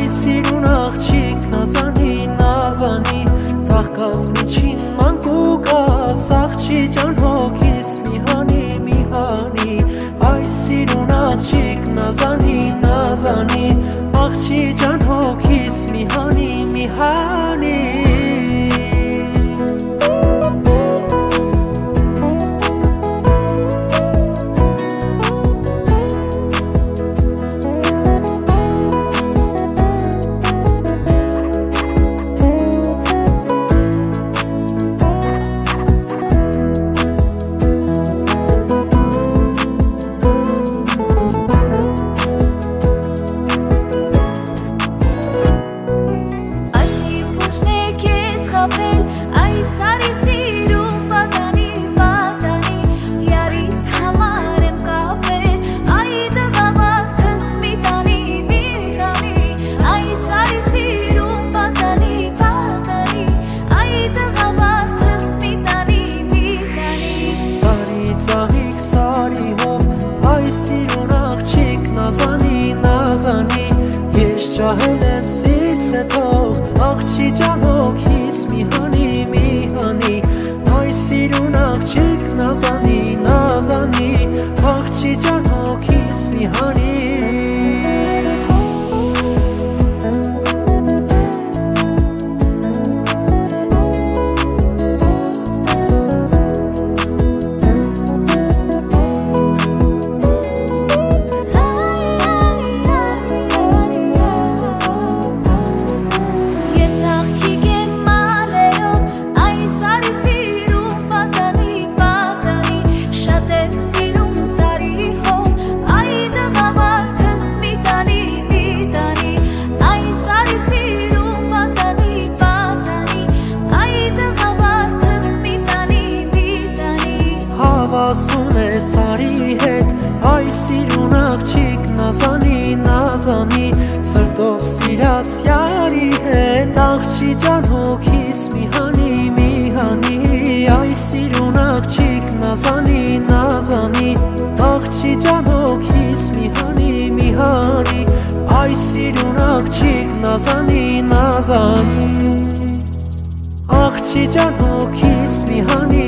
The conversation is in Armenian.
Ay sirուն աղջիկ նազանի նազանի Ծաղկած միջին մանկուկաս աղջի ջան հոգիս մի հանի Ay sirուն աղջիկ նազանի նազանի Աղջի ջան հոգիս մի հանի Ես ճահել եմ սիրտս հետով Աղջի ջան հոգիս մի հանի Ay սիրուն աղջիկ նազանի նազանի Աղջի ջան հոգիս մի հանի Ասում է սարի հետ Ay սիրուն աղջիկ նազանի նազանի Սրտով սիրած յարի հետ Աղջի ջան հոգիս մի հանի Ay սիրուն աղջիկ նազանի նազանի Աղջի ջան հոգիս մի հանի Ay սիրուն աղջիկ նազանի նազանի Աղջի ջան հոգիս մի հանի